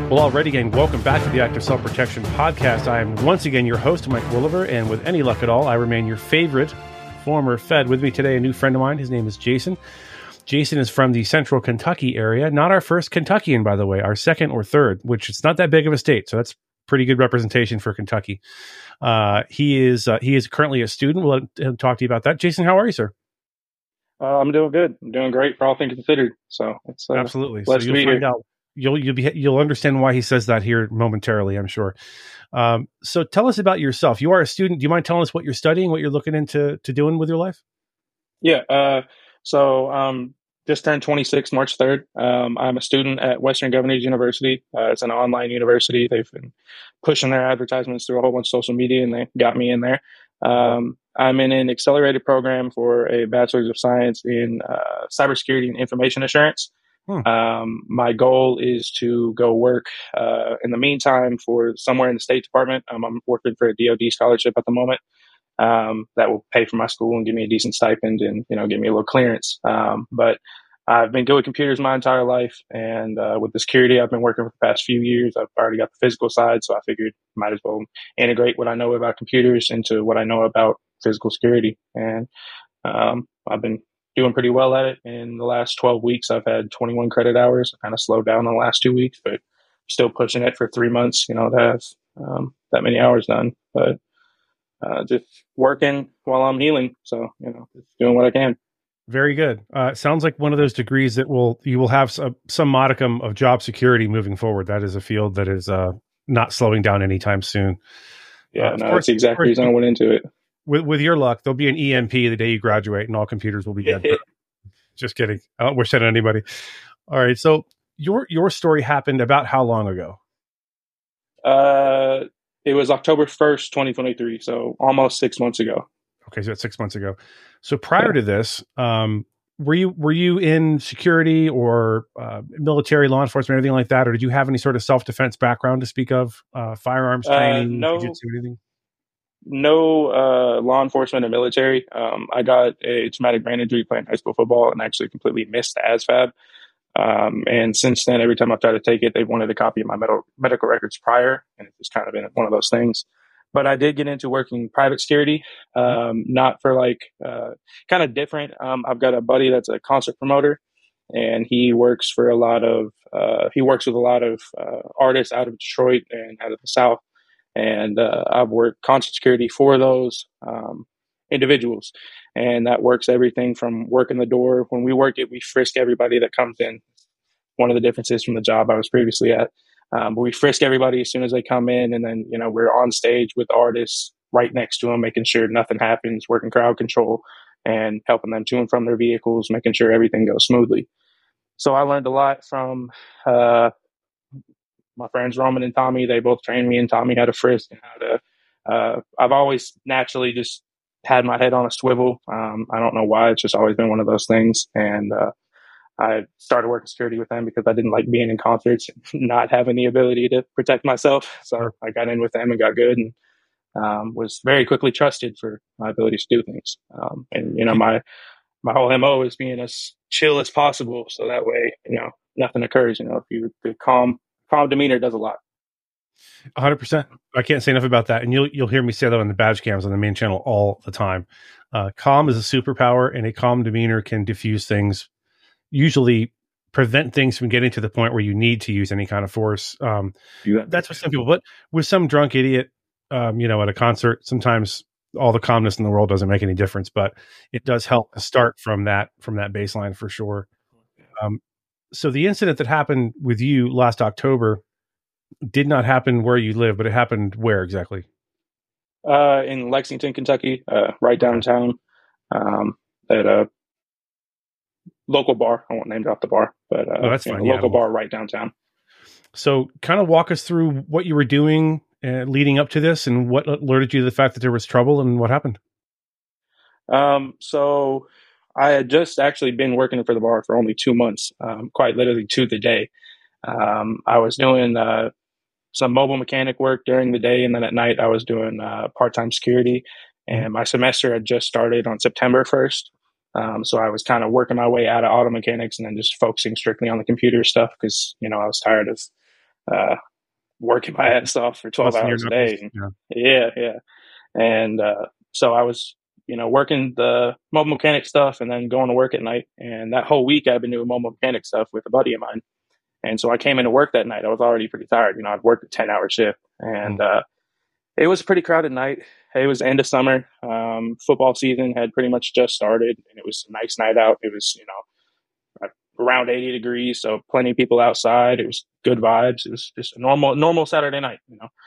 Well, already again, welcome back to the Active Self-Protection Podcast. I am once again your host, Mike Williver, and with any luck at all, I remain your favorite former Fed. With me today, a new friend of mine. His name is Jason. Jason is from the central Kentucky area. Not our first Kentuckian, by the way, our second or third, which it's not that big of a state, so that's pretty good representation for Kentucky. He is currently a student. We'll let him talk to you about that. Jason, how are you, sir? I'm doing good. I'm doing great for all things considered. So it's absolutely. So you'll find out. You'll understand why he says that here momentarily, I'm sure. So tell us about yourself. You are a student. Do you mind telling us what you're studying, what you're looking into doing with your life? Yeah. So just turned 26 March 3rd. I'm a student at Western Governors University. It's an online university. They've been pushing their advertisements through a whole bunch of social media, and they got me in there. I'm in an accelerated program for a Bachelor's of Science in Cybersecurity and Information Assurance. My goal is to go work in the meantime for somewhere in the State Department. I'm working for a DoD scholarship at the moment that will pay for my school and give me a decent stipend and give me a little clearance. But I've been good with computers my entire life, and with the security I've been working for the past few years. I've already got the physical side, so I figured might as well integrate what I know about computers into what I know about physical security. And I've been doing pretty well at it. In the last 12 weeks, I've had 21 credit hours. I kind of slowed down in the last 2 weeks, but still pushing it for 3 months, to have that many hours done. But just working while I'm healing. So, just doing what I can. Very good. Sounds like one of those degrees that you will have some modicum of job security moving forward. That is a field that is not slowing down anytime soon. Yeah, that's exactly the reason I went into it. With your luck, there'll be an EMP the day you graduate, and all computers will be dead. Just kidding. I don't wish that on anybody. All right. So your story happened about how long ago? It was October 1st, 2023. So almost 6 months ago. Okay, so that's 6 months ago. So prior to this, were you in security or military, law enforcement, anything like that, or did you have any sort of self-defense background to speak of? Firearms training? No. Jiu-jitsu, anything? No law enforcement or military. I got a traumatic brain injury playing high school football and actually completely missed the ASVAB. And since then, every time I've tried to take it, they've wanted a copy of my medical records prior, and it's just kind of been one of those things. But I did get into working private security, not for kind of different. I've got a buddy that's a concert promoter, and he works with a lot of artists out of Detroit and out of the South. And I've worked concert security for those individuals. And that works everything from working the door. When we work it, we frisk everybody that comes in. One of the differences from the job I was previously at. But we frisk everybody as soon as they come in. And then, we're on stage with artists right next to them, making sure nothing happens, working crowd control and helping them to and from their vehicles, making sure everything goes smoothly. So I learned a lot from my friends Roman and Tommy. They both trained me and taught me how to frisk and how to. I've always naturally just had my head on a swivel. I don't know why. It's just always been one of those things. And I started working security with them because I didn't like being in concerts and not having the ability to protect myself. So I got in with them and got good, and was very quickly trusted for my ability to do things. My whole MO is being as chill as possible, so that way nothing occurs. If the calm demeanor does a lot. 100%. I can't say enough about that. And you'll hear me say that on the badge cams on the main channel all the time. Calm is a superpower, and a calm demeanor can diffuse things, usually prevent things from getting to the point where you need to use any kind of force. That's what some people, but with some drunk idiot, at a concert, sometimes all the calmness in the world doesn't make any difference, but it does help to start from that baseline for sure. So the incident that happened with you last October did not happen where you live, but it happened where exactly? In Lexington, Kentucky, right downtown, at a local bar. I won't name drop the bar, but that's fine. Local bar right downtown. So kind of walk us through what you were doing leading up to this and what alerted you to the fact that there was trouble and what happened. So I had just actually been working for the bar for only 2 months, quite literally to the day. I was doing some mobile mechanic work during the day, and then at night I was doing part-time security. And my semester had just started on September 1st. So I was kind of working my way out of auto mechanics and then just focusing strictly on the computer stuff because, I was tired of working my ass off for 12 Busting your hours a knuckles. day. Yeah. Yeah. And so I was, working the mobile mechanic stuff and then going to work at night. And that whole week I've been doing mobile mechanic stuff with a buddy of mine. And so I came into work that night. I was already pretty tired. I'd worked a 10-hour shift. And it was a pretty crowded night. It was end of summer. Football season had pretty much just started. And it was a nice night out. It was, around 80 degrees. So plenty of people outside. It was good vibes. It was just a normal Saturday night,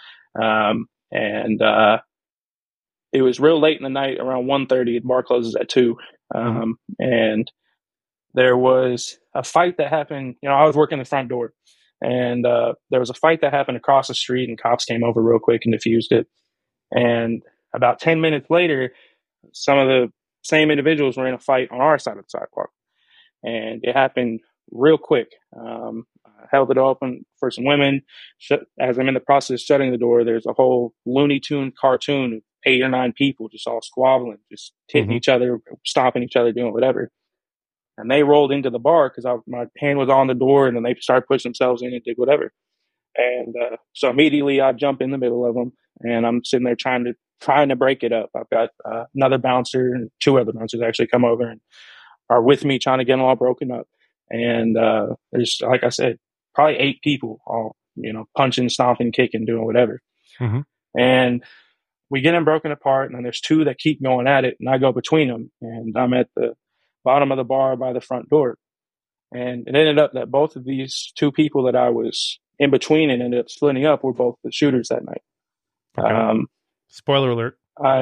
and it was real late in the night, around 1:30. The bar closes at 2. And there was a fight that happened. I was working the front door, and there was a fight that happened across the street, and cops came over real quick and diffused it. And about 10 minutes later, some of the same individuals were in a fight on our side of the sidewalk. And it happened real quick. I held it open for some women. As I'm in the process of shutting the door, there's a whole Looney Tune cartoon of 8 or 9 people just all squabbling, just hitting each other, stomping each other, doing whatever. And they rolled into the bar because my hand was on the door, and then they started pushing themselves in and did whatever. And so immediately I jump in the middle of them, and I'm sitting there trying to break it up. I've got another bouncer and 2 other bouncers actually come over and are with me trying to get them all broken up. And there's, like I said, probably 8 people all, punching, stomping, kicking, doing whatever. And we get them broken apart, and then there's 2 that keep going at it, and I go between them, and I'm at the bottom of the bar by the front door. And it ended up that both of these 2 people that I was in between and ended up splitting up were both the shooters that night. Okay. Spoiler alert.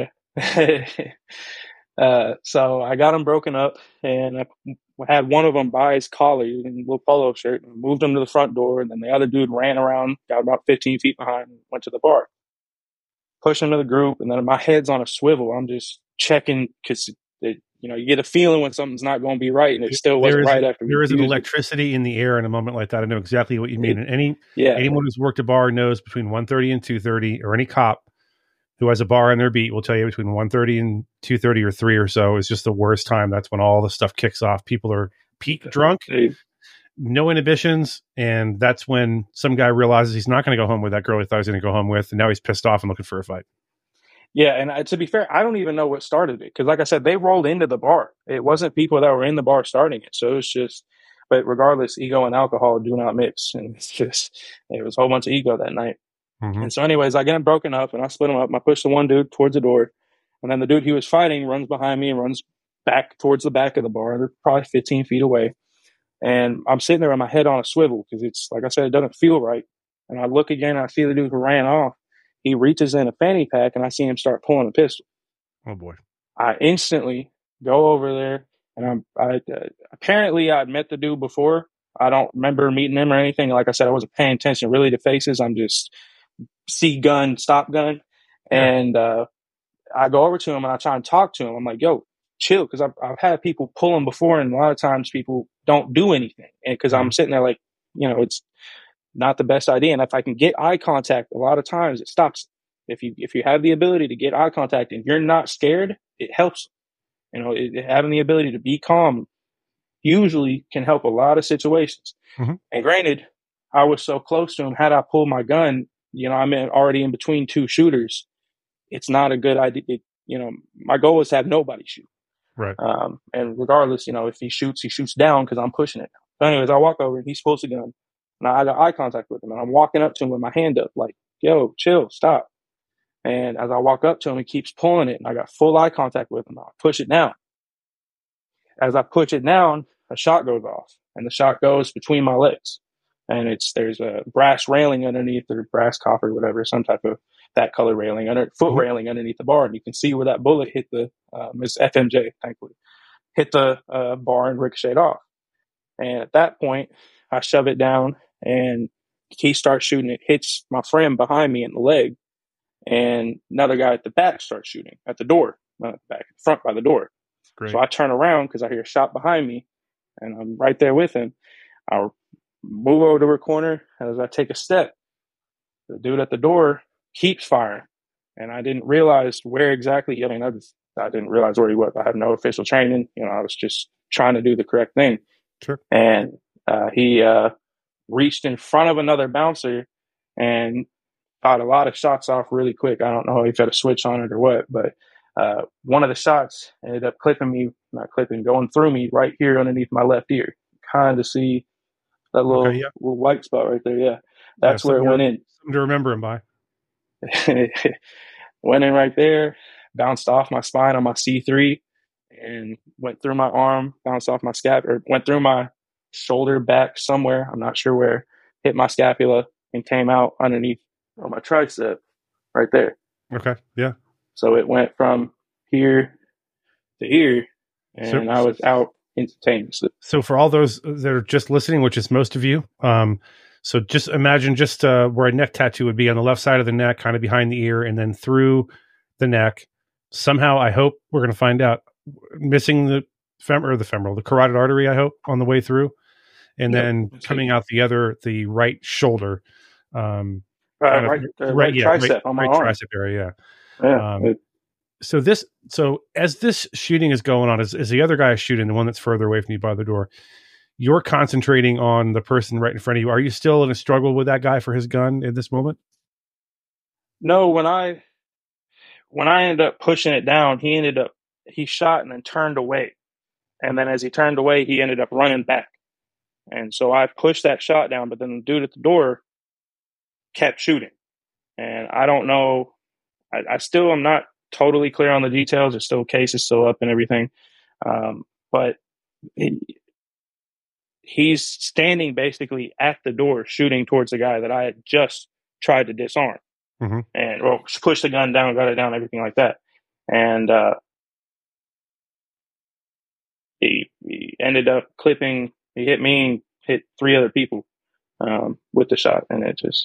So I got him broken up, and I had one of them by his collar in a little polo shirt, and moved him to the front door. And then the other dude ran around, got about 15 feet behind, and went to the bar. Pushed him to the group, and then my head's on a swivel. I'm just checking because you get a feeling when something's not going to be right, and it still wasn't right after. There is an electricity in the air in a moment like that. I know exactly what you mean. And anyone who's worked a bar knows between 1:30 and 2:30, or any cop who has a bar on their beat will tell you between 1:30 and 2:30 or 3 or so is just the worst time. That's when all the stuff kicks off. People are peak drunk, no inhibitions, and that's when some guy realizes he's not going to go home with that girl he thought he was going to go home with, and now he's pissed off and looking for a fight. Yeah, and to be fair, I don't even know what started it, because like I said, they rolled into the bar. It wasn't people that were in the bar starting it, so it was just. But regardless, ego and alcohol do not mix, and it was a whole bunch of ego that night. And so anyways, I get him broken up, and I split him up. I push the one dude towards the door, and then the dude he was fighting runs behind me and runs back towards the back of the bar. They're probably 15 feet away. And I'm sitting there with my head on a swivel because it's, like I said, it doesn't feel right. And I look again, and I see the dude who ran off. He reaches in a fanny pack, and I see him start pulling a pistol. Oh, boy. I instantly go over there, and apparently I'd met the dude before. I don't remember meeting him or anything. Like I said, I wasn't paying attention really to faces. I'm just see gun, stop gun. And I go over to him, and I try and talk to him. I'm like, yo, chill, because I've had people pull him before, and a lot of times people don't do anything. And because I'm sitting there like, it's not the best idea. And if I can get eye contact, a lot of times it stops. If you have the ability to get eye contact and you're not scared, it helps. Having the ability to be calm usually can help a lot of situations. And granted, I was so close to him. Had I pulled my gun, I'm already in between 2 shooters. It's not a good idea. My goal is to have nobody shoot. Right. And regardless, if he shoots down because I'm pushing it. So anyways, I walk over, and he pulls the gun, and I got eye contact with him, and I'm walking up to him with my hand up, like, yo, chill, stop. And as I walk up to him, he keeps pulling it, and I got full eye contact with him. I push it down. As I push it down, a shot goes off, and the shot goes between my legs. And there's a brass railing underneath, or brass copper, whatever, some type of that color railing, foot railing underneath the bar. And you can see where that bullet hit it's FMJ, thankfully, hit the bar and ricocheted off. And at that point, I shove it down, and he starts shooting. It hits my friend behind me in the leg, and another guy at the back starts shooting at the door, not at the back, front by the door. Great. So I turn around because I hear a shot behind me, and I'm right there with him. I move over to her corner, and as I take a step, the dude at the door keeps firing, and I didn't realize where exactly. I didn't realize where he was. I had no official training. I was just trying to do the correct thing. Sure. And he reached in front of another bouncer and got a lot of shots off really quick. I don't know if he had a switch on it or what, but one of the shots ended up going through me right here underneath my left ear. Kind of see that Okay, little yeah, little white spot right there. Yeah, yeah. that's where it went in. Something to remember him by. Went in right there, bounced off my spine on my C3, and went through my arm, bounced off my or went through my shoulder back somewhere. I'm not sure where. Hit my scapula and came out underneath on my tricep right there. Okay, yeah. So it went from here to here, and I was out instantaneously. So for all those that are just listening, which is most of you, so just imagine just where a neck tattoo would be on the left side of the neck, kind of behind the ear, and then through the neck. Somehow, I hope we're going to find out, missing the carotid artery, I hope, on the way through, and then coming out the right shoulder. Right tricep on my arm. Tricep area, yeah. So as this shooting is going on, as the other guy is shooting, the one that's further away from you by the door, you're concentrating on the person right in front of you. Are you still in a struggle with that guy for his gun at this moment? No, when I ended up pushing it down, he shot and then turned away. And then as he turned away, he ended up running back. And so I pushed that shot down, but then the dude at the door kept shooting. And I don't know, I still am not totally clear on the details. There's still cases still up and everything. But he's standing basically at the door shooting towards the guy that I had just tried to disarm. Mm-hmm. And push the gun down, got it down, everything like that. And he ended up clipping. He hit me and hit 3 other people with the shot, and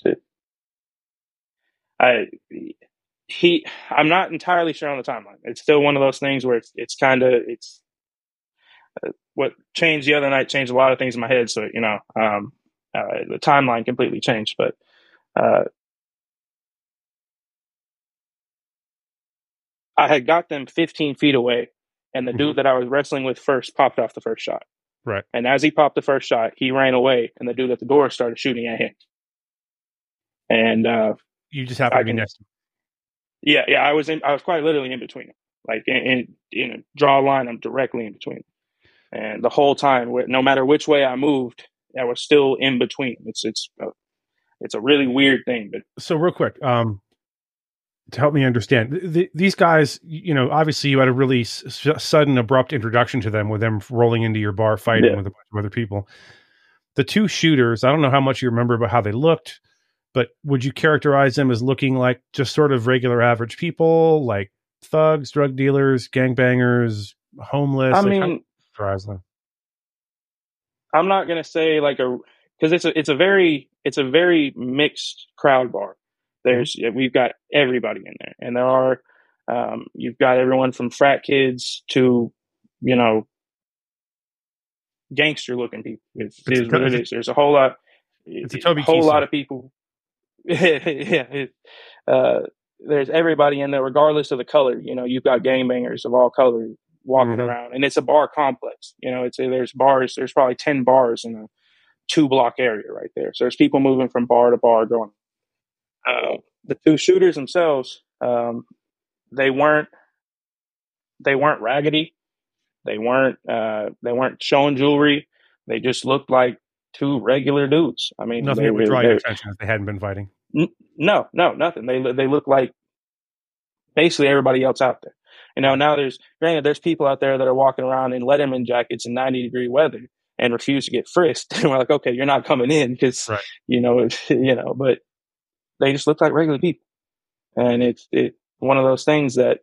I'm not entirely sure on the timeline. It's still one of those things where it's what changed the other night changed a lot of things in my head. So the timeline completely changed, but. I had got them 15 feet away, and the dude that I was wrestling with first popped off the first shot. Right. And as he popped the first shot, he ran away, and the dude at the door started shooting at him. And you just happened to be next to him. Yeah. I was quite literally in between them. Like in a draw line, I'm directly in between them. And the whole time, no matter which way I moved, I was still in between. It's a really weird thing. But so real quick, to help me understand, these guys, obviously you had a really sudden, abrupt introduction to them with them rolling into your bar fighting with a bunch of other people. The 2 shooters, I don't know how much you remember about how they looked, but would you characterize them as looking like just sort of regular average people, like thugs, drug dealers, gangbangers, homeless? Characterize them. I'm not going to say because it's a very mixed crowd bar. We've got everybody in there, and there are you've got everyone from frat kids to gangster looking people. It is what it is. There's a whole lot. It's a lot of people. Yeah, there's everybody in there, regardless of the color. You've got gangbangers of all colors walking around, and it's a bar complex. There's bars. There's probably 10 bars in a 2-block area right there. So there's people moving from bar to bar going. The 2 shooters themselves, they weren't raggedy. They weren't showing jewelry. They just looked like 2 regular dudes. I mean, nothing that would draw your attention if they hadn't been fighting. No, nothing. They look like basically everybody else out there. Now there's people out there that are walking around in Letterman jackets in 90-degree weather and refuse to get frisked. And we're like, okay, you're not coming in because but they just look like regular people. And it's one of those things that,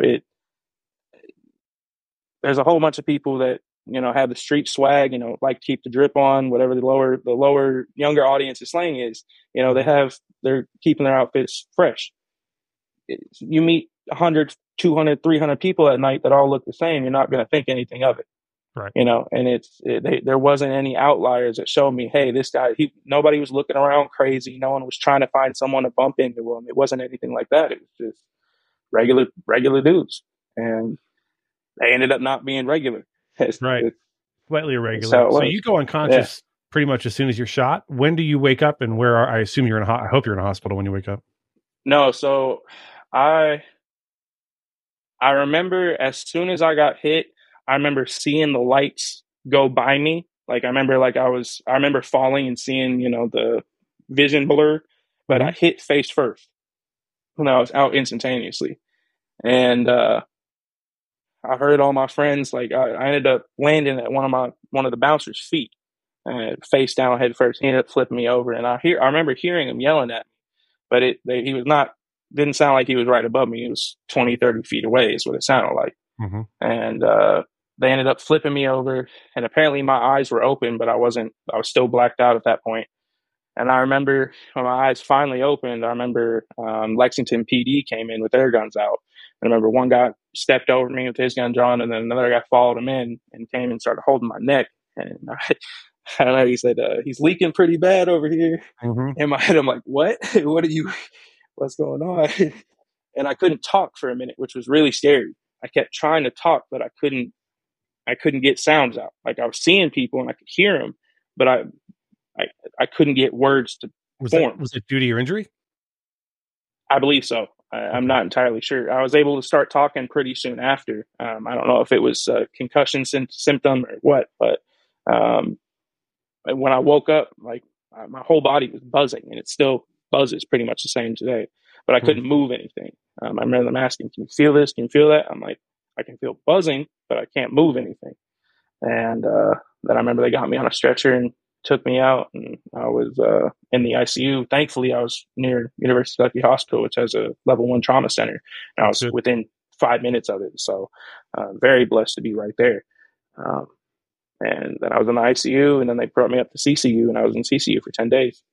there's a whole bunch of people that, have the street swag, like to keep the drip on, whatever the lower younger audience's slang is, they're keeping their outfits fresh. You meet 100, 200, 300 people at night that all look the same. You're not going to think anything of it. Right. And there wasn't any outliers that showed me, hey, this guy, nobody was looking around crazy. No one was trying to find someone to bump into him. It wasn't anything like that. It was just regular dudes. And they ended up not being regular. Right. Slightly irregular. So you go unconscious pretty much as soon as you're shot. When do you wake up, and where are? I assume you're in I hope you're in a hospital when you wake up. No, so I I remember as soon as I got hit, I remember seeing the lights go by me. Like I remember falling and seeing, the vision blur, but I Mm-hmm. hit face first when I was out instantaneously. And I heard all my friends, like I ended up landing at one of the bouncers' feet, face down head first. He ended up flipping me over, and I remember hearing him yelling at me, but he was not, didn't sound like he was right above me. He was 20, 30 feet away is what it sounded like. Mm-hmm. And they ended up flipping me over, and apparently my eyes were open, but I was still blacked out at that point. And I remember when my eyes finally opened, I remember Lexington PD came in with their guns out. And I remember one guy stepped over me with his gun drawn, and then another guy followed him in and came and started holding my neck. And I don't know, he said, he's leaking pretty bad over here. Mm-hmm. In my head, I'm like, what? What's going on? And I couldn't talk for a minute, which was really scary. I kept trying to talk, but I couldn't get sounds out. Like I was seeing people and I could hear them, but I, I couldn't get words to form. Was it due to your injury? I believe so. I'm not entirely sure. I was able to start talking pretty soon after. I don't know if it was a concussion symptom or what, but when I woke up, like my whole body was buzzing, and it still buzzes pretty much the same today. But I couldn't move anything. I remember them asking, "Can you feel this? Can you feel that?" I'm like, "I can feel buzzing, but I can't move anything." And then I remember they got me on a stretcher and took me out, and I was in the ICU. Thankfully, I was near University of Kentucky Hospital, which has a level 1 trauma center, and I was within 5 minutes of it. So very blessed to be right there. And then I was in the ICU, and then they brought me up to CCU, and I was in CCU for 10 days.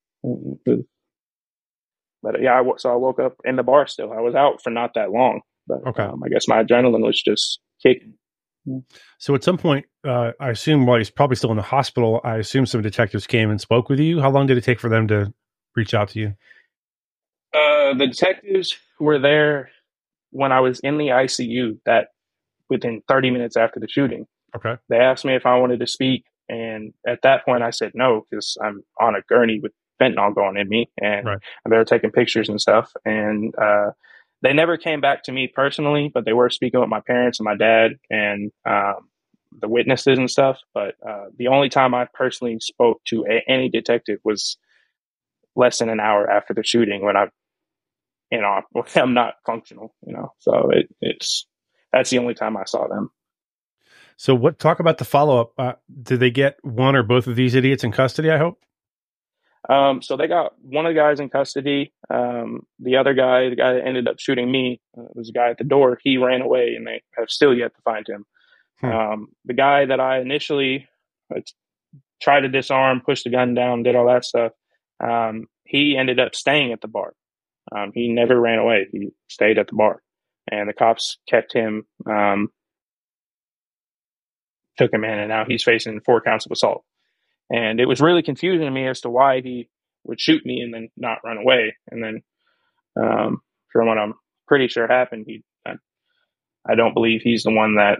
But yeah, so I woke up in the bar still. I was out for not that long, but Okay. I guess my adrenaline was just kicking. So at some point, I assume while he's probably still in the hospital, I assume some detectives came and spoke with you. How long did it take for them to reach out to you? The detectives were there when I was in the ICU, that within 30 minutes after the shooting. Okay. They asked me if I wanted to speak, and at that point I said no, because I'm on a gurney with fentanyl going in me, and Right. they were taking pictures and stuff. And they never came back to me personally, but they were speaking with my parents and my dad and the witnesses and stuff. But the only time I personally spoke to any detective was less than an hour after the shooting, when I'm not functional, So it's that's the only time I saw them. So talk about the follow-up. Did they get one or both of these idiots in custody, I hope? So they got one of the guys in custody. The other guy, the guy that ended up shooting me, was the guy at the door. He ran away, and they have still yet to find him. The guy that I initially tried to disarm, pushed the gun down, did all that stuff, he ended up staying at the bar. He never ran away. He stayed at the bar, and the cops kept him, took him in, and now he's facing 4 counts of assault. And it was really confusing to me as to why he would shoot me and then not run away. And then, from what I'm pretty sure happened, I don't believe he's the one that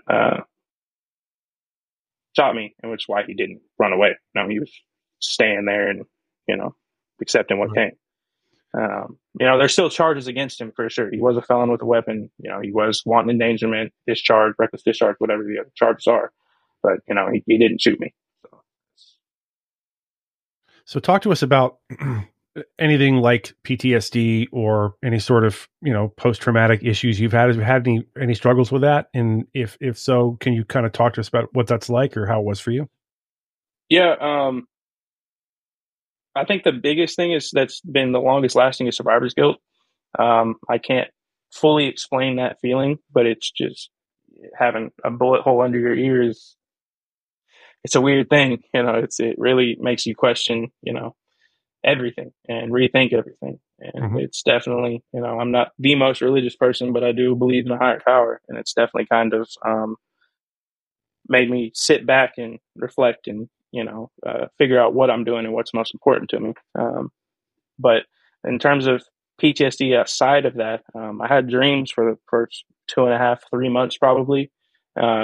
shot me, and which is why he didn't run away. No, he was staying there and, accepting what came. There's still charges against him for sure. He was a felon with a weapon. He was wanton endangerment, discharge, reckless discharge, whatever the other charges are. But, he didn't shoot me. So talk to us about anything like PTSD or any sort of, post-traumatic issues you've had. Have you had any struggles with that? And if so, can you kind of talk to us about what that's like or how it was for you? Yeah. I think the biggest thing that's been the longest lasting is survivor's guilt. I can't fully explain that feeling, but it's just having a bullet hole under your ear it's a weird thing. It really makes you question, everything and rethink everything. And It's definitely, I'm not the most religious person, but I do believe in a higher power. And it's definitely kind of made me sit back and reflect and, figure out what I'm doing and what's most important to me. But in terms of PTSD outside of that, I had dreams for the first 2.5, 3 months probably.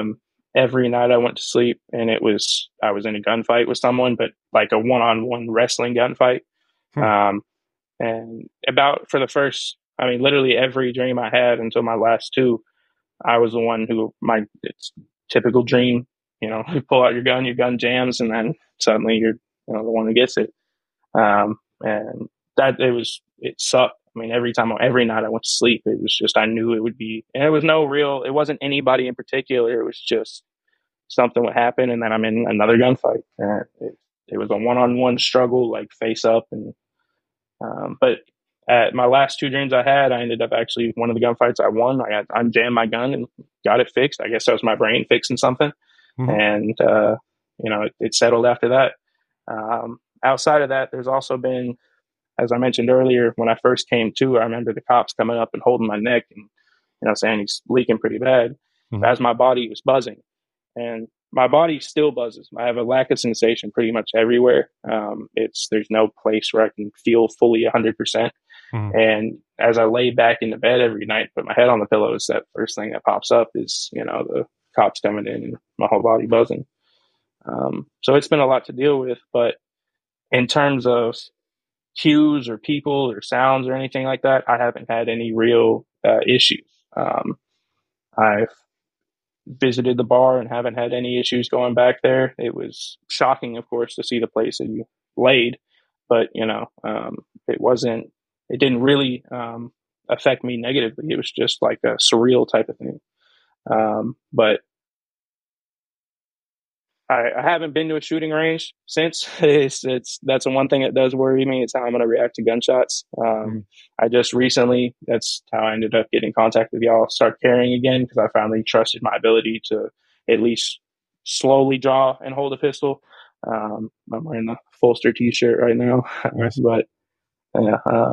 every night I went to sleep, and I was in a gunfight with someone, but like a one-on-one wrestling gunfight. Hmm. Um, and about for the first, I mean, literally every dream I had until my last two, I was the one who it's typical dream. You know, you pull out your gun jams, and then suddenly you're the one who gets it. And that it sucked. I mean, every night I went to sleep, it was just I knew it would be, and it wasn't anybody in particular. It was just something would happen, and then I'm in another gunfight. And it was a one-on-one struggle, like face up, and but at my last two dreams I had, I ended up actually one of the gunfights I won. I jammed my gun and got it fixed. I guess that was my brain fixing something, Hmm. and it settled after that. Outside of that, there's also been, as I mentioned earlier, when I first came to, I remember the cops coming up and holding my neck and saying he's leaking pretty bad. Hmm. As my body was buzzing, and my body still buzzes. I have a lack of sensation pretty much everywhere. There's no place where I can feel fully 100%. Hmm. And as I lay back in the bed every night, put my head on the pillows, that first thing that pops up is the cops coming in and my whole body buzzing. So it's been a lot to deal with, but in terms of cues or people or sounds or anything like that, I haven't had any real issues. I've visited the bar and haven't had any issues going back there. It was shocking, of course, to see the place that you laid, but it wasn't. It didn't really affect me negatively. It was just like a surreal type of thing. But I haven't been to a shooting range since. That's the one thing that does worry me. It's how I'm going to react to gunshots. Hmm. I just recently, that's how I ended up getting in contact with y'all, start carrying again, because I finally trusted my ability to at least slowly draw and hold a pistol. I'm wearing the Folster T-shirt right now, Nice. but yeah,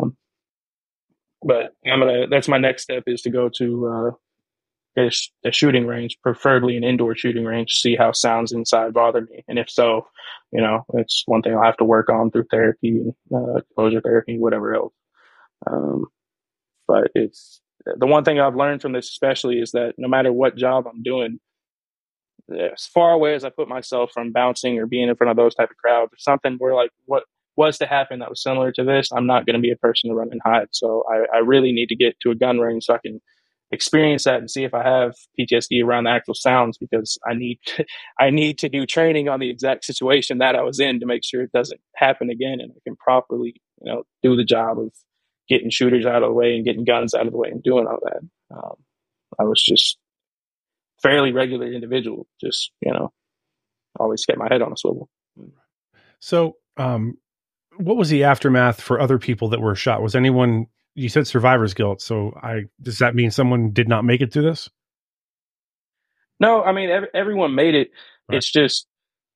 but That's my next step, is to go to a shooting range, preferably an indoor shooting range, see how sounds inside bother me. And if so, it's one thing I'll have to work on through therapy, exposure therapy, whatever else. Um, but it's the one thing I've learned from this, especially, is that no matter what job I'm doing, as far away as I put myself from bouncing or being in front of those type of crowds, or something where like what was to happen that was similar to this, I'm not going to be a person to run and hide. So I really need to get to a gun range so I can experience that and see if I have PTSD around the actual sounds, because I need to do training on the exact situation that I was in to make sure it doesn't happen again, and I can properly do the job of getting shooters out of the way and getting guns out of the way and doing all that. I was just fairly regular individual, just always kept my head on a swivel. So, what was the aftermath for other people that were shot? Was anyone? You said survivor's guilt. So, does that mean someone did not make it through this? No, I mean everyone made it. Right. It's just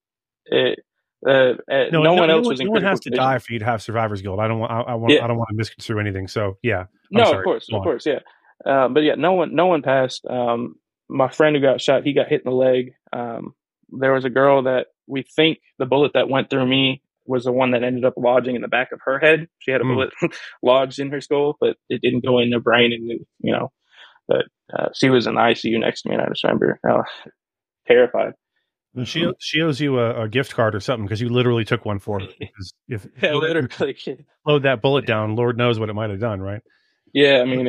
No, no no, one else was in no one critical has to die condition. for you to have survivor's guilt. Yeah, I don't want to misconstrue anything. So, yeah, I'm no, sorry. Go of on. course, yeah. But yeah, no one passed. My friend who got shot, he got hit in the leg. There was a girl that we think the bullet that went through me was the one that ended up lodging in the back of her head. She had a Mm. bullet lodged in her skull, but it didn't go in her brain. And but she was in the ICU next to me, and I just remember terrified. She owes you a gift card or something, because you literally took one for her. Because if Yeah, you literally. load that bullet down, Lord knows what it might have done, right? Yeah, I mean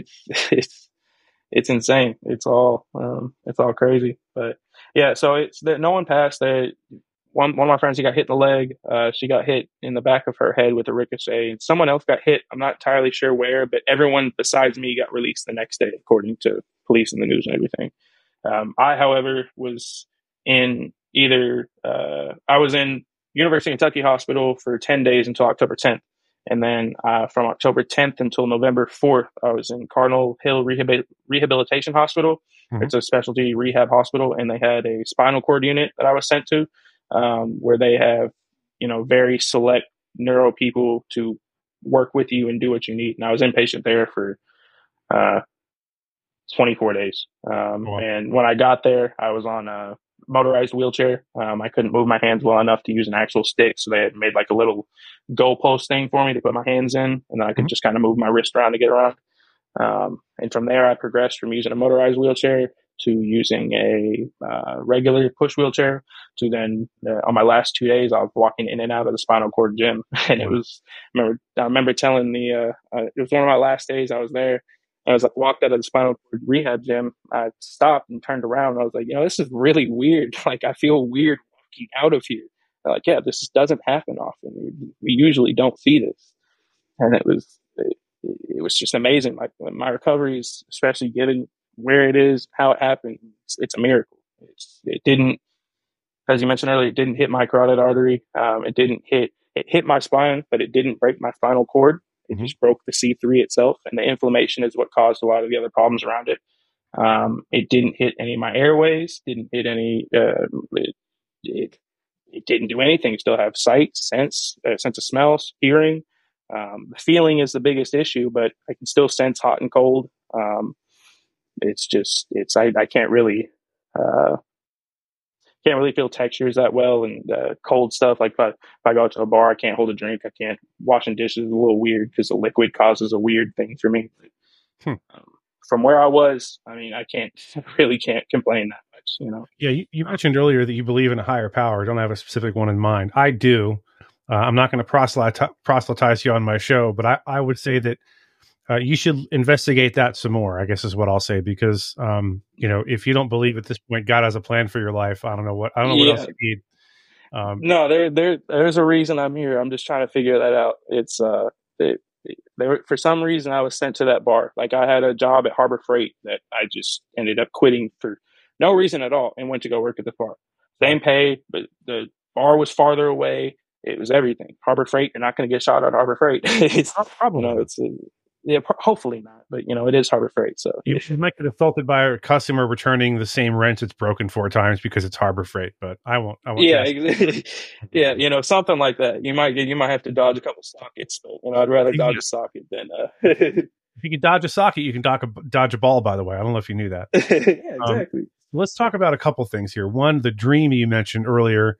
it's insane. It's all crazy. But yeah, so it's that no one passed. One of my friends, he got hit in the leg. She got hit in the back of her head with a ricochet. And someone else got hit. I'm not entirely sure where, but everyone besides me got released the next day, according to police and the news and everything. I, however, was in I was in University of Kentucky Hospital for 10 days until October 10th. And then from October 10th until November 4th, I was in Cardinal Hill Rehabilitation Hospital. Mhm. It's a specialty rehab hospital, and they had a spinal cord unit that I was sent to, where they have, very select neuro people to work with you and do what you need. And I was inpatient there for uh, 24 days. Well, And when I got there, I was on a motorized wheelchair. I couldn't move my hands well enough to use an actual stick. So they had made like a little goalpost thing for me to put my hands in, and then I could mhm. just kind of move my wrist around to get around. And from there, I progressed from using a motorized wheelchair to using a regular push wheelchair to then on my last 2 days I was walking in and out of the spinal cord gym. And it Wow. was, I remember telling it was one of my last days I was there. I was like walked out of the spinal cord rehab gym. I stopped and turned around and I was like, this is really weird. Like I feel weird walking out of here. They're like, yeah, this doesn't happen often. We usually don't see this. And it was just amazing. Like my recoveries, especially given where it is, how it happened, it's a miracle. It didn't, as you mentioned earlier, it didn't hit my carotid artery. It hit my spine, but it didn't break my spinal cord. It just broke the C3 itself, and the inflammation is what caused a lot of the other problems around it. It didn't hit any of my airways. Didn't hit any. It didn't do anything. You still have sight, sense of smells, hearing. The feeling is the biggest issue, but I can still sense hot and cold. I can't really feel textures that well, and cold stuff. Like if I go out to a bar, I can't hold a drink. I can't washing dishes is a little weird because the liquid causes a weird thing for me. From where I was, I mean, I really can't complain that much. Yeah, you mentioned earlier that you believe in a higher power. Don't have a specific one in mind. I do. I'm not going to proselytize you on my show, but I would say that you should investigate that some more, I guess is what I'll say, because, if you don't believe at this point God has a plan for your life, I don't know what else you need. No, there's a reason I'm here. I'm just trying to figure that out. It's, for some reason I was sent to that bar. Like I had a job at Harbor Freight that I just ended up quitting for no reason at all and went to go work at the bar. Same pay, but the bar was farther away. It was everything. Harbor Freight, you're not going to get shot at Harbor Freight. It's probably, hopefully not, but it is Harbor Freight. So you might get assaulted by a customer returning the same wrench it's broken 4 times because it's Harbor Freight, but I won't. Yeah, yeah, something like that. You might have to dodge a couple sockets, but I'd rather dodge a socket than. If you can dodge a socket, you can dodge a ball. By the way, I don't know if you knew that. Yeah, exactly. Let's talk about a couple things here. One, the dream you mentioned earlier.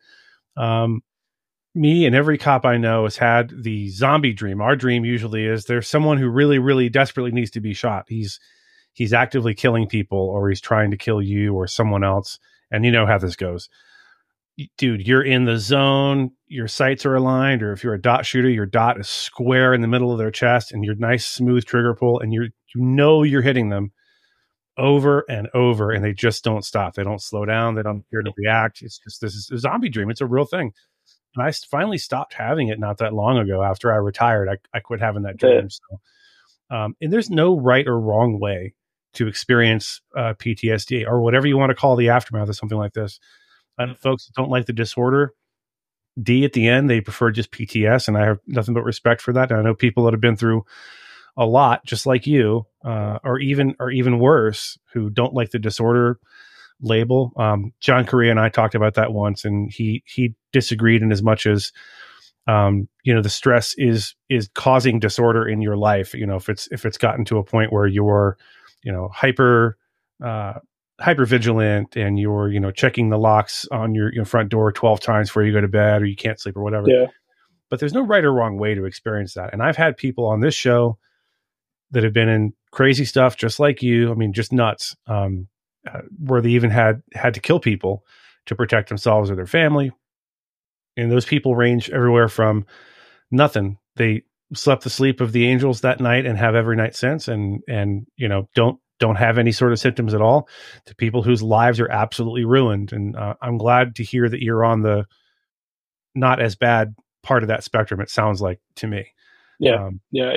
Me and every cop I know has had the zombie dream. Our dream usually is there's someone who really, really desperately needs to be shot. He's actively killing people, or he's trying to kill you or someone else. And you know how this goes. Dude, you're in the zone, your sights are aligned, or if you're a dot shooter, your dot is square in the middle of their chest and your nice smooth trigger pull, and you're hitting them over and over, and they just don't stop. They don't slow down. They don't appear to react. It's just, this is a zombie dream. It's a real thing. And I finally stopped having it not that long ago. After I retired, I quit having that dream. So, and there's no right or wrong way to experience PTSD or whatever you want to call the aftermath of something like this. I know folks that don't like the disorder D at the end, they prefer just PTS, and I have nothing but respect for that. And I know people that have been through a lot, just like you, or even worse, who don't like the disorder label. John Correa and I talked about that once, and he disagreed in as much as the stress is causing disorder in your life. If it's gotten to a point where you're hyper vigilant, and you're checking the locks on your front door 12 times before you go to bed, or you can't sleep or whatever. Yeah. But there's no right or wrong way to experience that. And I've had people on this show that have been in crazy stuff just like you. I mean, just nuts. Where they even had to kill people to protect themselves or their family. And those people range everywhere from nothing. They slept the sleep of the angels that night and have every night since, and don't have any sort of symptoms at all, to people whose lives are absolutely ruined. And I'm glad to hear that you're on the not as bad part of that spectrum. It sounds like to me. Yeah.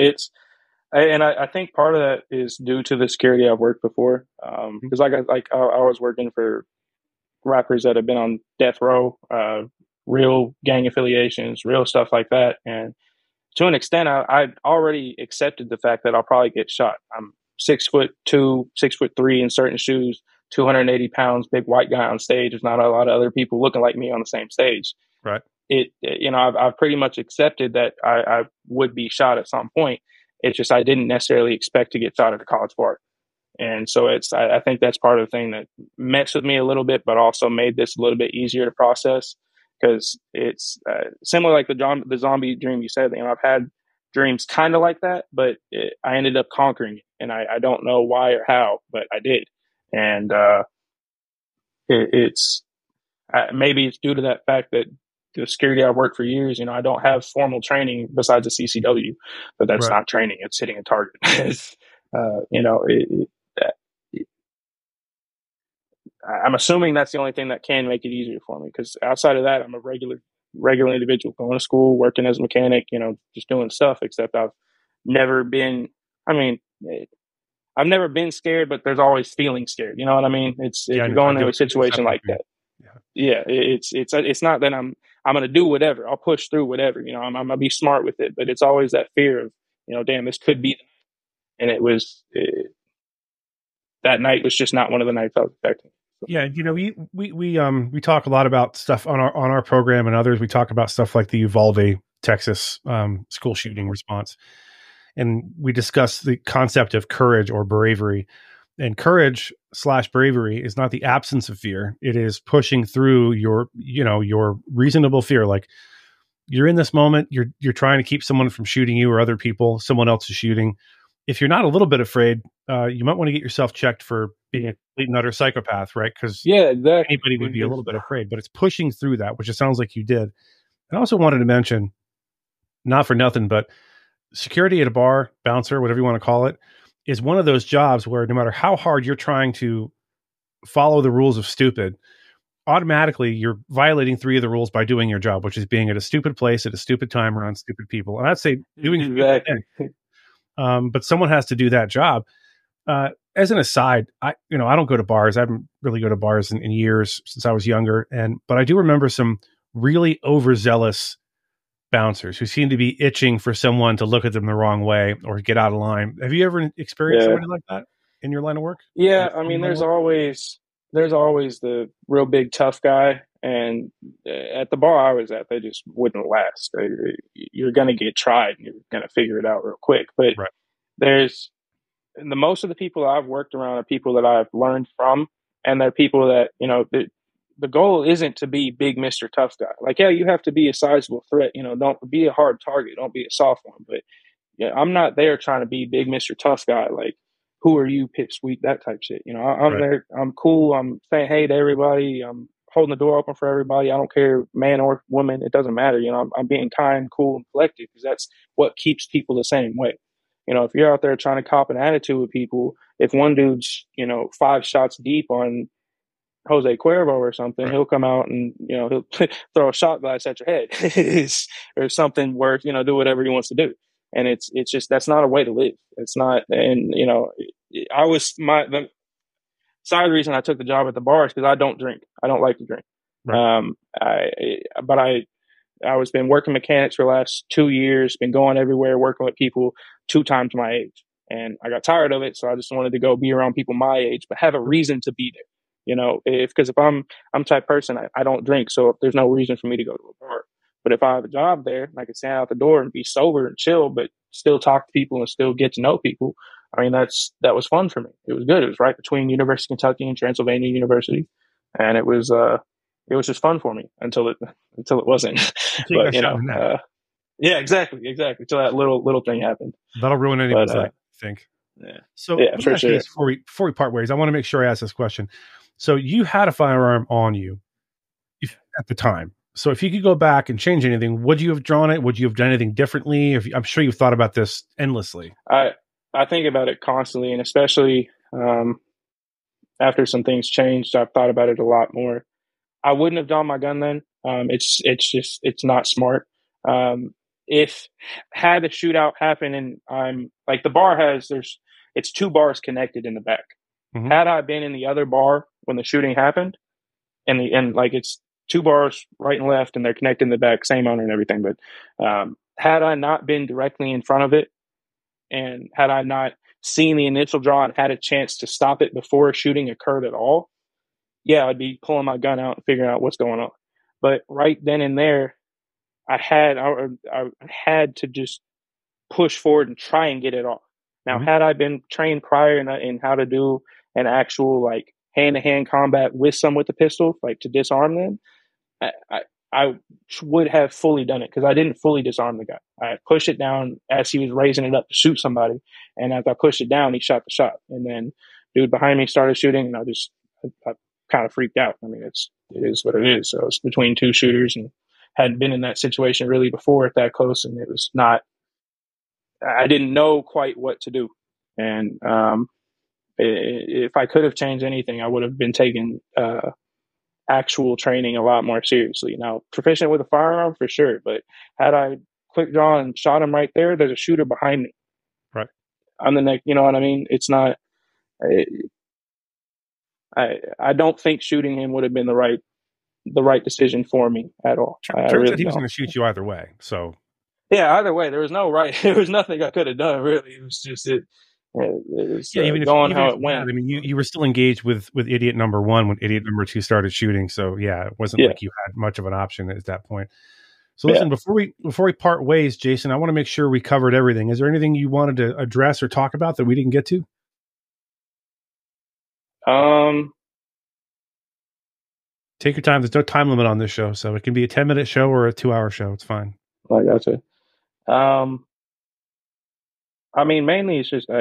I think part of that is due to the security I've worked before. Because I was working for rappers that have been on death row, real gang affiliations, real stuff like that. And to an extent, I already accepted the fact that I'll probably get shot. I'm 6'2", 6'3" in certain shoes, 280 pounds, big white guy on stage. There's not a lot of other people looking like me on the same stage. Right. I've pretty much accepted that I would be shot at some point. It's just I didn't necessarily expect to get shot at a college bar. And so I think that's part of the thing that messed with me a little bit, but also made this a little bit easier to process, because it's similar like the zombie dream you said. I've had dreams kind of like that, but I ended up conquering it. And I don't know why or how, but I did. And it's maybe it's due to that fact that the security I worked for years, I don't have formal training besides a CCW, but that's Right. not training. It's hitting a target. You know, I'm assuming that's the only thing that can make it easier for me, because outside of that, I'm a regular individual going to school, working as a mechanic, just doing stuff, except I've never been, I mean, I've never been scared, but there's always feeling scared. You know what I mean? It's Yeah, if I you're know. going into a situation like that, yeah, it's not that I'm going to do whatever. I'll push through whatever. I'm going to be smart with it, but it's always that fear of, damn, this could be. And that night was just not one of the nights I was expecting. Yeah, we talk a lot about stuff on our program and others. We talk about stuff like the Uvalde, Texas school shooting response, and we discuss the concept of courage or bravery. And courage / bravery is not the absence of fear; it is pushing through your reasonable fear. Like, you're in this moment, you're trying to keep someone from shooting you or other people. Someone else is shooting. If you're not a little bit afraid, you might want to get yourself checked for being a complete and utter psychopath, right? Because yeah, exactly. Anybody would be a little bit afraid, but it's pushing through that, which it sounds like you did. I also wanted to mention, not for nothing, but security at a bar, bouncer, whatever you want to call it, is one of those jobs where no matter how hard you're trying to follow the rules of stupid, automatically you're violating 3 of the rules by doing your job, which is being at a stupid place at a stupid time around stupid people. And I'd say doing exactly. But someone has to do that job. As an aside, I don't go to bars. I haven't really go to bars in years since I was younger. But I do remember some really overzealous bouncers who seem to be itching for someone to look at them the wrong way or get out of line. Have you ever experienced somebody like that in your line of work? Yeah. I mean, there's always the real big tough guy. And at the bar I was at, they just wouldn't last. You're going to get tried and you're going to figure it out real quick. But there's the most of the people I've worked around are people that I've learned from. And they're people that, the goal isn't to be big Mr. Tough Guy. Like, yeah, you have to be a sizable threat. Don't be a hard target. Don't be a soft one. But yeah, I'm not there trying to be big Mr. Tough Guy. Like, who are you, pipsqueak, that type shit. I'm there. I'm cool. I'm saying hey to everybody. I'm holding the door open for everybody. I don't care, man or woman. It doesn't matter. I'm being kind, cool, and collected, because that's what keeps people the same way. If you're out there trying to cop an attitude with people, if one dude's, 5 shots deep on Jose Cuervo or something, he'll come out and, he'll throw a shot glass at your head or something where, do whatever he wants to do. And it's just, that's not a way to live. It's not. And, the side reason I took the job at the bar is because I don't drink. I don't like to drink. I was been working mechanics for the last 2 years, been going everywhere, working with people 2 times my age. And I got tired of it. So I just wanted to go be around people my age, but have a reason to be there. Because if I'm type person, I don't drink. So if there's no reason for me to go to a bar, but if I have a job there, I can stand out the door and be sober and chill, but still talk to people and still get to know people. I mean, that was fun for me. It was good. It was right between University of Kentucky and Transylvania University. And it was just fun for me until it wasn't. But, yeah, exactly. Until that little thing happened. That'll ruin anyone's life, I think. Yeah. So yeah, for sure. Before we part ways, I want to make sure I ask this question. So you had a firearm on you at the time. So if you could go back and change anything, would you have drawn it? Would you have done anything differently? I'm sure you've thought about this endlessly. I think about it constantly, and especially after some things changed, I've thought about it a lot more. I wouldn't have drawn my gun then. It's not smart. If had a shootout happen and I'm like, the bar it's 2 bars connected in the back. Mm-hmm. Had I been in the other bar when the shooting happened, and like it's 2 bars right and left and they're connected in the back, same owner and everything. But had I not been directly in front of it, and had I not seen the initial draw and had a chance to stop it before a shooting occurred at all, yeah, I'd be pulling my gun out and figuring out what's going on. But right then and there, I had to just push forward and try and get it off. Now, mm-hmm. Had I been trained prior in how to do an actual like hand-to-hand combat with the pistol, like to disarm them, I would have fully done it, because I didn't fully disarm the guy. I pushed it down as he was raising it up to shoot somebody, and as I pushed it down, he shot the shot. And then dude behind me started shooting, and I kind of freaked out. I mean, it is what it is. So it's between two shooters, and hadn't been in that situation really before at that close, and it was not. I didn't know quite what to do, and if I could have changed anything, I would have been taking actual training a lot more seriously. Now, proficient with a firearm for sure, but had I quick draw and shot him right there, there's a shooter behind me. Right. On the neck, you know what I mean? It's not. I don't think shooting him would have been the right decision for me at all. Turns really out he was going to shoot you either way. So yeah, either way, there was no right. There was nothing I could have done. Really, it was just it. It was even going if, how it went. I mean, you were still engaged with idiot number one when idiot number two started shooting. So yeah, it wasn't like you had much of an option at that point. So listen, before we part ways, Jason, I want to make sure we covered everything. Is there anything you wanted to address or talk about that we didn't get to? Take your time. There's no time limit on this show, so it can be a 10-minute show or a 2-hour show. It's fine. I gotcha. I mean, mainly it's just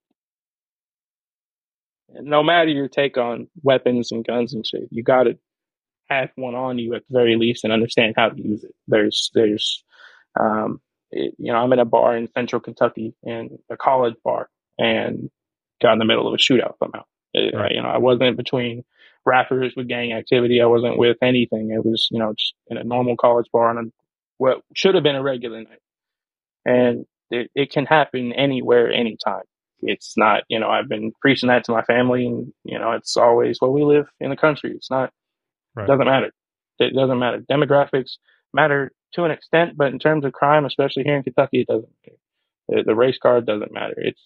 no matter your take on weapons and guns and shit, you got to have one on you at the very least and understand how to use it. I'm in a bar in Central Kentucky, in a college bar, and got in the middle of a shootout somehow. Right. I wasn't between rappers with gang activity. I wasn't with anything. It was, just in a normal college bar on what should have been a regular night. And it can happen anywhere, anytime. It's not, I've been preaching that to my family, and, it's always, well, we live in the country. It's not, It doesn't matter. It doesn't matter. Demographics matter to an extent, but in terms of crime, especially here in Kentucky, it doesn't matter. The race card doesn't matter. It's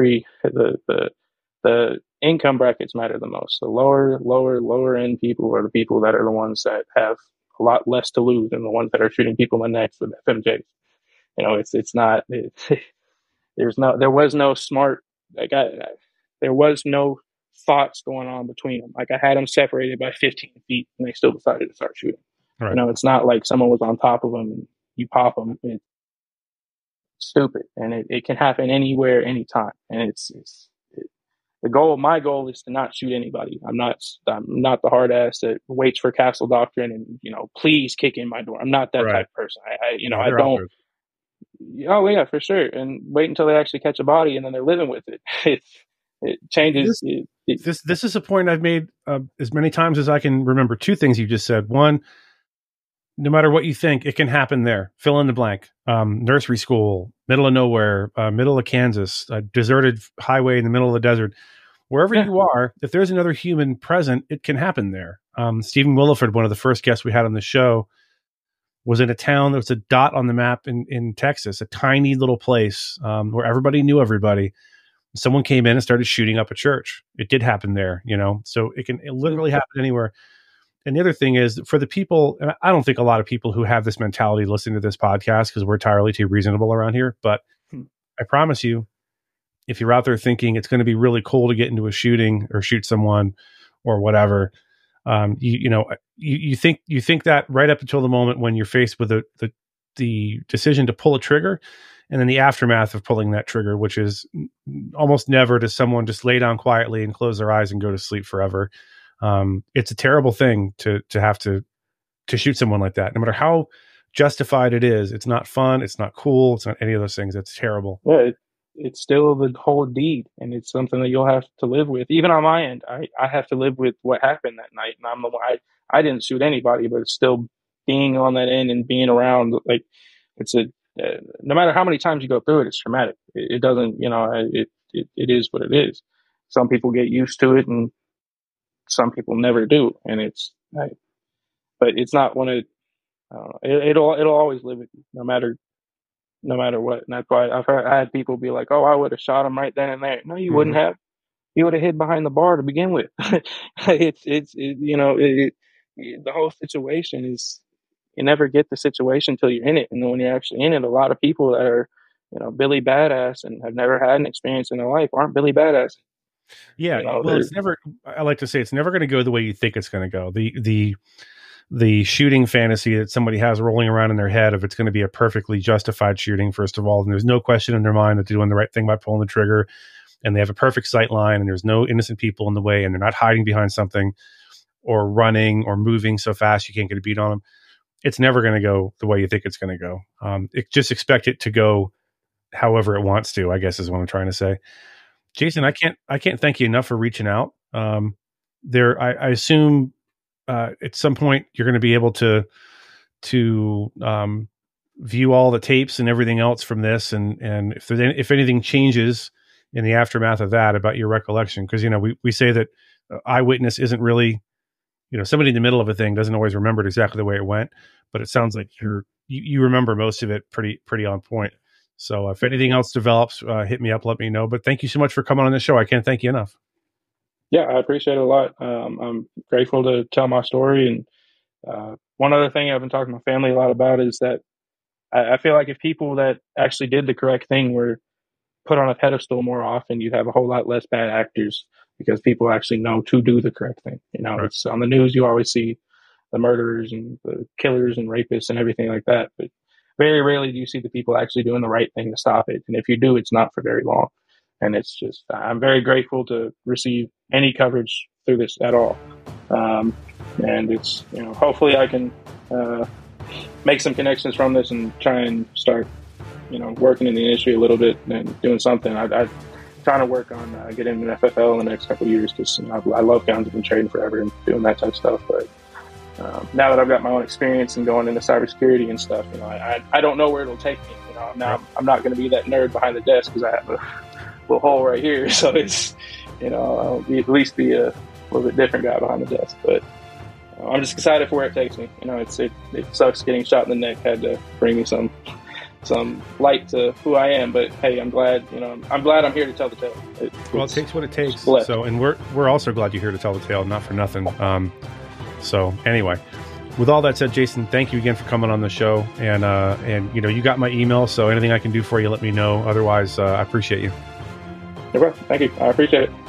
the income brackets matter the most. The lower end people are the people that are the ones that have a lot less to lose than the ones that are shooting people in the neck with FMJs. It's not. There was no smart. There was no thoughts going on between them. Like, I had them separated by 15 feet, and they still decided to start shooting. Right. It's not like someone was on top of them and you pop them. It's stupid, and it can happen anywhere, anytime. And my goal is to not shoot anybody. I'm not the hard ass that waits for castle doctrine and please kick in my door. I'm not that type of person. I don't. Oh yeah, for sure. And wait until they actually catch a body, and then they're living with it. It changes. This is a point I've made as many times as I can remember. Two things you just said. One, no matter what you think, it can happen there. Fill in the blank. Nursery school, middle of nowhere, middle of Kansas, a deserted highway in the middle of the desert. Wherever you are, if there's another human present, it can happen there. Stephen Williford, one of the first guests we had on the show, was in a town that was a dot on the map in Texas, a tiny little place where everybody knew everybody. Someone came in and started shooting up a church. It did happen there, so it literally happen anywhere. And the other thing is, for the people, and I don't think a lot of people who have this mentality listen to this podcast because we're entirely too reasonable around here, but I promise you, if you're out there thinking it's going to be really cool to get into a shooting or shoot someone or whatever, you think that right up until the moment when you're faced with the decision to pull a trigger, and then the aftermath of pulling that trigger, which is almost never does someone just lay down quietly and close their eyes and go to sleep forever. It's a terrible thing to have to shoot someone like that. No matter how justified it is, it's not fun. It's not cool. It's not any of those things. It's terrible. Yeah, it's still the whole deed, and it's something that you'll have to live with. Even on my end, I have to live with what happened that night. And I'm the one, I didn't shoot anybody, but it's still being on that end and being around. Like, it's no matter how many times you go through it, it's traumatic. It doesn't, it is what it is. Some people get used to it, and some people never do. And but it's not one of, it'll always live with you, no matter what. And that's why I had people be like, "Oh, I would have shot him right then and there." No, you wouldn't have. You would have hid behind the bar to begin with. The whole situation is, you never get the situation until you're in it. And then when you're actually in it, a lot of people that are, Billy Badass and have never had an experience in their life aren't Billy Badass. Yeah. Well, it's never, I like to say, it's never going to go the way you think it's going to go. The shooting fantasy that somebody has rolling around in their head of it's going to be a perfectly justified shooting, first of all, and there's no question in their mind that they're doing the right thing by pulling the trigger. and they have a perfect sight line and there's no innocent people in the way and they're not hiding behind something or running or moving so fast you can't get a beat on them, it's never going to go the way you think it's going to go. Just expect it to go however it wants to, I guess is what I'm trying to say. Jason, I can't thank you enough for reaching out. I assume at some point you're going to be able to view all the tapes and everything else from this, and if anything changes in the aftermath of that about your recollection, because we say that eyewitness isn't really, somebody in the middle of a thing doesn't always remember it exactly the way it went, but it sounds like you remember most of it pretty on point. So if anything else develops, hit me up, let me know. But thank you so much for coming on the show. I can't thank you enough. Yeah, I appreciate it a lot. I'm grateful to tell my story. And one other thing I've been talking to my family a lot about is that I feel like if people that actually did the correct thing were put on a pedestal more often, you'd have a whole lot less bad actors because people actually know to do the correct thing. Right. It's on the news. You always see the murderers and the killers and rapists and everything like that. But very rarely do you see the people actually doing the right thing to stop it. And if you do, it's not for very long. And it's just, I'm very grateful to receive any coverage through this at all. And it's, hopefully I can make some connections from this and try and start, working in the industry a little bit and doing something. I'm trying to work on getting an FFL in the next couple of years because I love guns. I've been trading forever and doing that type of stuff. But now that I've got my own experience and going into cybersecurity and stuff, I don't know where it'll take me. I'm not going to be that nerd behind the desk because I have a little hole right here. So it's, I'll at least be a little bit different guy behind the desk. But I'm just excited for where it takes me. It sucks getting shot in the neck. Had to bring me some light to who I am. But hey, I'm glad. I'm here to tell the tale. It takes what it takes. So, and we're also glad you're here to tell the tale, not for nothing. So anyway, with all that said, Jason, thank you again for coming on the show. And you got my email, so anything I can do for you, let me know. Otherwise, I appreciate you. No problem. Thank you. I appreciate it.